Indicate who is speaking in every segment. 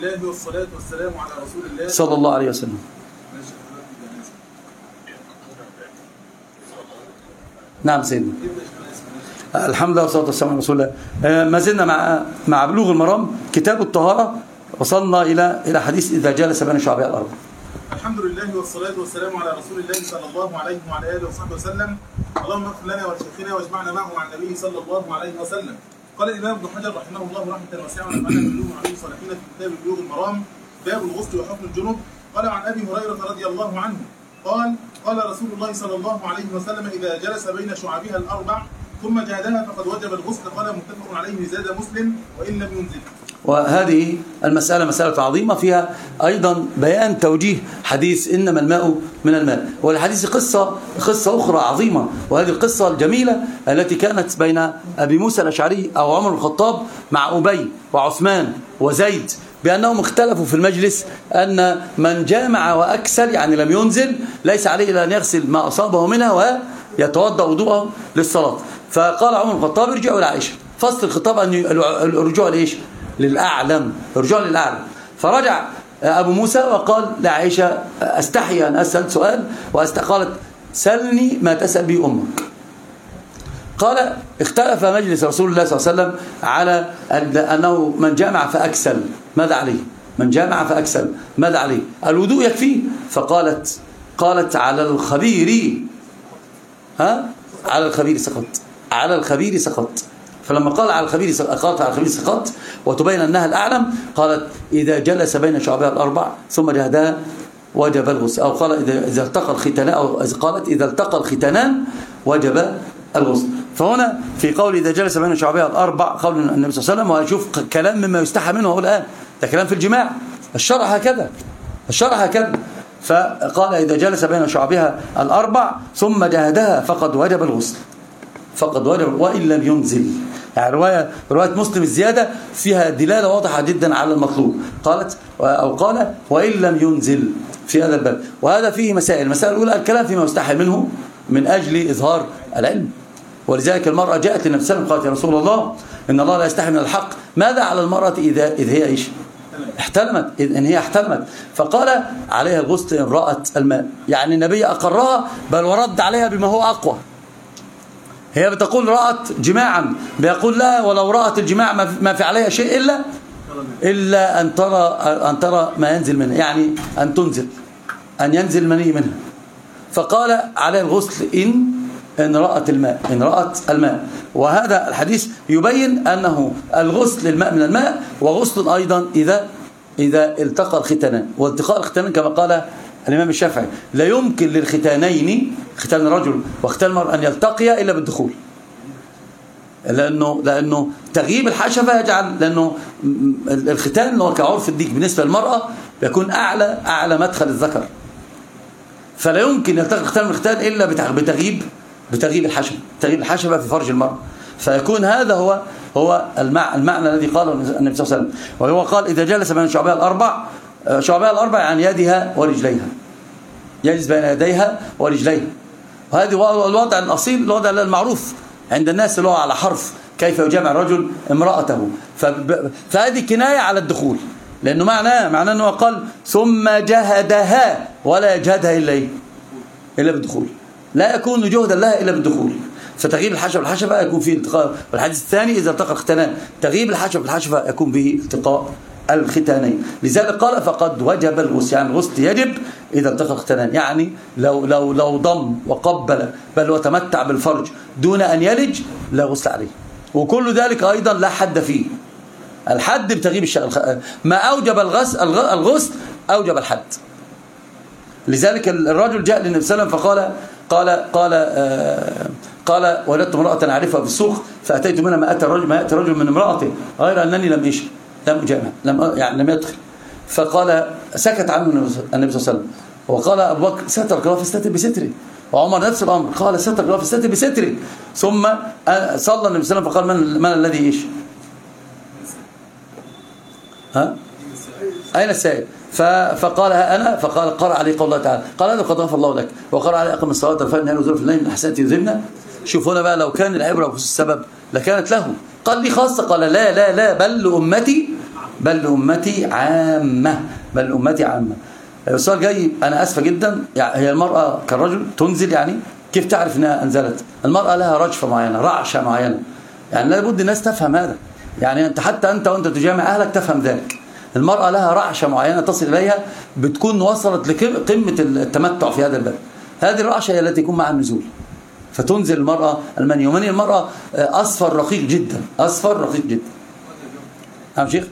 Speaker 1: الله والصلاة والسلام على رسول الله
Speaker 2: صلى الله عليه وسلم. نعم سيدنا. الحمد لله والصلاة والسلام على رسول الله. ما زلنا مع بلوغ المرام كتاب الطهارة. وصلنا إلى حديث إذا جلس بين شعبها الأرض.
Speaker 1: الحمد لله والصلاة والسلام على رسول الله صلى الله عليه وعلى آله وصحبه وسلم. اللهم اغفر لنا ولشيخنا واجمعنا معه مع النبي صلى الله عليه وسلم. قال الإمام ابن حجر رحمه الله رحمة واسعة ونفعنا بالعلوم وعلوم الصالحين في كتاب بلوغ المرام باب الغسل وحكم الجنوب. قال عن أبي هريرة رضي الله عنه قال رسول الله صلى الله عليه وسلم إذا جلس بين شعبها الأربع ثم جهدها فقد وجب الغسل. قال متفق عليه زاد مسلم وإن لم ينزل.
Speaker 2: وهذه المسألة مسألة عظيمة فيها أيضا بيان توجيه حديث إنما الماء من الماء. والحديث قصة أخرى عظيمة، وهذه القصة الجميلة التي كانت بين أبي موسى الأشعري أو عمر الخطاب مع أبي وعثمان وزيد، بأنهم اختلفوا في المجلس أن من جامع وأكسل يعني لم ينزل ليس عليه إلا أن يغسل ما أصابه منها ويتوضأ وضوءه للصلاة. فقال عمر الخطاب ارجعوا إلى عائشة. فصل الخطاب أن الرجوع لإيش؟ للأعلم، الرجوع للأعلم. فرجع أبو موسى وقال لعائشة أستحي أن أسأل سؤال، قالت سلني ما تسأل به أمك. قال اختلف مجلس رسول الله صلى الله عليه وسلم على أنه من جامع فأكسل ماذا عليه؟ من جامع فأكسل ماذا عليه؟ الوضوء يكفيه. قالت على الخبير على الخبير سقط، على الخبير سقط. فلما قال على الخبير سقط وتبين أنها الأعلم، قالت إذا جلس بين شعبها الأربع ثم جهدها وجب الغسل. أو قال إذا التقى الختانان، أو قالت إذا التقى الختانان وجب الغسل. فهنا في قول إذا جلس بين شعبها الأربع قول النبي صلى الله عليه وسلم، وهشوف كلام مما يستحى منه الآن، ده كلام في الجماع. الشرع هكذا. فقال إذا جلس بين شعبها الأربع ثم جهدها فقد وجب الغسل، فقد وجب وإن لم ينزل. يعني رواية مسلم الزيادة فيها دلالة واضحة جدا على المطلوب. قال وإن لم ينزل في هذا الباب. وهذا فيه مسائل. المسألة الأولى الكلام فيما يستحي منه من أجل إظهار العلم. ولذلك المرأة جاءت للنبي صلى الله عليه وسلم قالت يا رسول الله إن الله لا يستحي من الحق، ماذا على المرأة إذا هي إيش؟ إن هي احتلمت. فقال عليها الغسل إن رأت الماء. يعني النبي أقرها بل ورد عليها بما هو أقوى. هي بتقول رأت جماعا، بيقول لا ولو رأت الجماع ما في عليها شيء إلا أن ترى ما ينزل منها، يعني أن تنزل، أن ينزل مني منها. فقال عليه الغسل إن رأت الماء. وهذا الحديث يبين أنه الغسل الماء من الماء، وغسل أيضا إذا التقى الختانان. والتقاء الختانان كما قال الإمام الشافعي لا يمكن للختانين، ختان الرجل وختان المرأة، أن يلتقيا إلا بالدخول. لأنه تغييب الحشفة يجعل، لأنه الختان اللي هو كعرف الديك بالنسبة للمرأة بيكون أعلى مدخل الذكر، فلا يمكن يلتقي الختان من الختان إلا بتغييب الحشفة في فرج المرأة. فيكون هذا هو المعنى الذي قاله النبي صلى الله عليه وسلم. وهو قال إذا جلس بين شعبها الأربع يعني يدها ورجليها، يجلس بين يديها ورجليها. وهذا هو الوضع الأصيل، الوضع المعروف عند الناس اللي هو على حرف كيف يجامع الرجل امرأته. فهذه كناية على الدخول، لأنه معناه أنه قال ثم جهدها، ولا يجهدها إلا بالدخول، لا يكون جهدا لها إلا بالدخول. فتغييب الحشفة يكون فيه التقاء. والحديث الثاني إذا التقى الختانان، تغييب الحشفة يكون به التقاء الختانين. لذلك قال فقد وجب الغسل، يعني الغسل يجب إذا التقى الختانان. يعني لو ضم وقبل بل وتمتع بالفرج دون أن يلج لا غسل عليه. وكل ذلك أيضا لا حد فيه. الحد بتغييب ما أوجب الغسل أوجب الحد. لذلك الرجل جاء للنبي صلى الله عليه وسلم فقال قال وجدت امرأة أعرفها في السوق فأتيت منها ما أتى رجل من امرأته غير أنني لم أجامع، لم يدخل. فقال سكت عنه النبي صلى الله عليه وسلم. وقال أبو بكر سترك الله فاستتر بستره، وعمر نفس الأمر قال سترك الله فاستتر بستره. ثم صلى النبي صلى الله عليه وسلم فقال من الذي أين السائل؟ فقال أنا، فقال قرأ عليه قول الله تعالى قال هذا قد غفر الله لك، وقرأ عليه أقم الصلاة طرفي النهار وزلفا في الليل إن حسنات يذهبن. شوف هنا بقى لو كان العبرة بخصوص السبب لكانت له. قال لي خاصة، قال لا بل لأمتي بل أمتي عامة، بل أمتي عامة. السؤال جاي، أنا أسفة جدا، يعني هي المرأة كالرجل تنزل، يعني كيف تعرف أنها أنزلت؟ المرأة لها رجفة معينة، رعشة معينة، يعني لابد الناس تفهم هذا، يعني أنت حتى أنت وأنت تجامع أهلك تفهم ذلك. المرأة لها رعشة معينة تصل إليها بتكون وصلت لقمة التمتع في هذا الباب. هذه الرعشة هي التي يكون معها النزول، فتنزل المرأة المني. ومني المرأة أصفر رقيق جدا، أصفر رقيق جدا. نعم شيخ.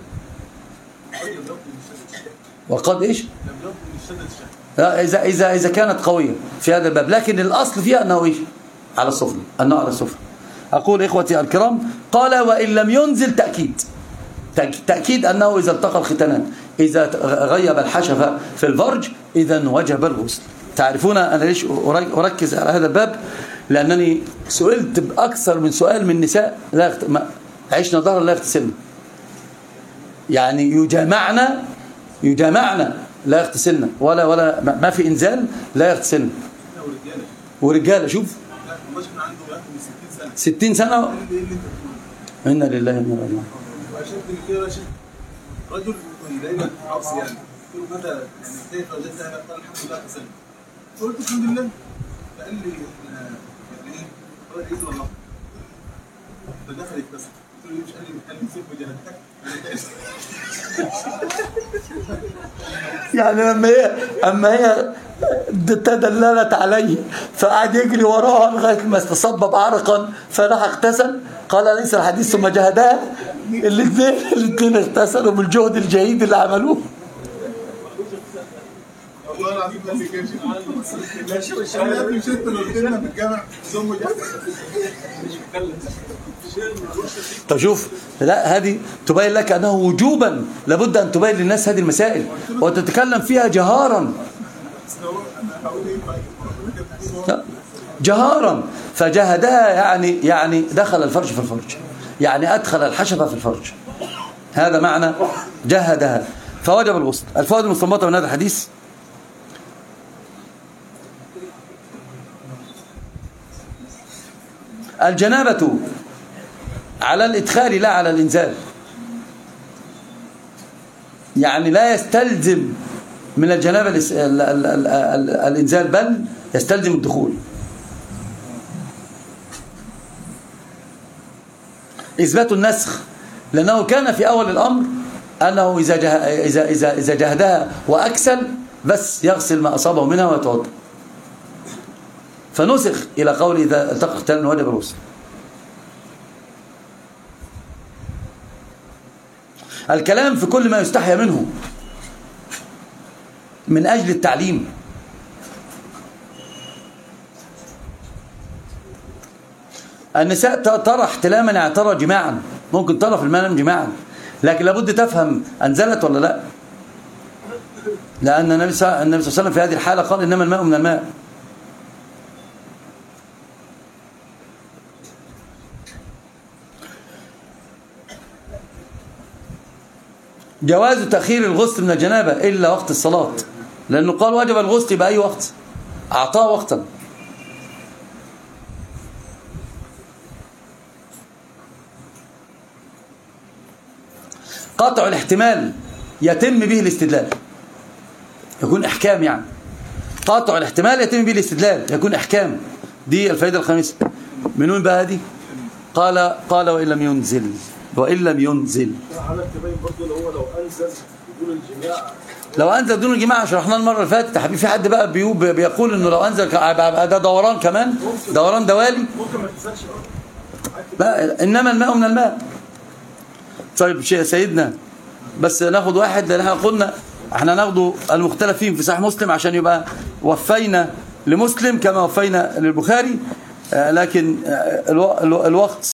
Speaker 2: وقد إيش؟ إذا كانت قوية في هذا الباب، لكن الأصل فيها أنه إيش؟ على السفل، أنه على السفل. أقول إخوتي الكرام، قال وإن لم ينزل تأكيد أنه إذا التقى الختانان، إذا غيب الحشفة في الفرج، إذا وجب الغسل. تعرفون أنا ليش أركز على هذا الباب؟ لأنني سئلت بأكثر من سؤال من نساء عشنا ظهرا لا يغتسلن، يعني يجامعنا لا يغتسلن، ولا ما في إنزال لا يغتسلن. ورجالة شوف 60 سنة. إنا لله وإنا إليه راجعون.
Speaker 1: رجل دايما عاصي، يعني قلت له متى يعني كيف وجدت هذا؟ قال الحمد لله غسلت. قلت الحمد لله، فقال لي يعني ايه؟ قال لي الله فدخل يغتسل. قلت له مش قال لي بتكلم سيف وجهتك
Speaker 2: يعني اما هي تدللت عليه فقعد يجري وراها لغايه ما استصبب عرقا فراح اغتسل. قال ليس الحديث ثم جهدها. الاثنين اغتسلوا بالجهد الجهيد اللي عملوه.
Speaker 1: والله العظيم ما كانش انا قبل مشيت لو قلنا في الجامع ثم
Speaker 2: طب شوف، لا هذه تبين لك أنه وجوبا لابد أن تبين للناس هذه المسائل وتتكلم فيها جهارا. فجهدها يعني دخل الفرج في الفرج، يعني أدخل الحشفة في الفرج، هذا معنى جهدها فوجب الغسل. الفوائد المستنبطة من هذا الحديث: الجنابة على الإدخال لا على الإنزال، يعني لا يستلزم من الجنابة الإنزال بل يستلزم الدخول. إثبات النسخ، لأنه كان في أول الأمر أنه إذا جهدها وأكسل بس يغسل ما أصابه منها ويتوضأ، فنسخ إلى قول إذا التقى اختلال وجب الغسل. الكلام في كل ما يستحيا منه من أجل التعليم. النساء ترى احتلاما يعني ترى جماعا، ممكن ترى في المنام جماعا، لكن لابد تفهم أنزلت ولا لا، لأن النبي صلى الله عليه وسلم في هذه الحالة قال إنما الماء من الماء. جواز تأخير الغسل من الجنابة إلا وقت الصلاة، لأنه قال واجب الغسل بأي وقت، أعطاه وقتا. قطع الاحتمال يتم به الاستدلال، يكون إحكام، يعني قطع الاحتمال يتم به الاستدلال يكون إحكام. دي الفائدة الخامسة. من وين بقى دي؟ قال وإن لم ينزل، وإن لم ينزل
Speaker 3: على التبين برضه هو لو أنزل بدون الجماع،
Speaker 2: لو أنزل بدون الجماع شرحناه المرة اللي فاتت يا حبيبي. في حد بقى بيقول إنه لو أنزل ده دوران كمان، دوران دوالي،
Speaker 3: ممكن ما تنزلش
Speaker 2: لا، إنما الماء من الماء. طيب سيدنا، بس ناخد واحد، لأن احنا قلنا احنا ناخده المختلف فيه في صحيح مسلم عشان يبقى وفينا لمسلم كما وفينا للبخاري، لكن الوقت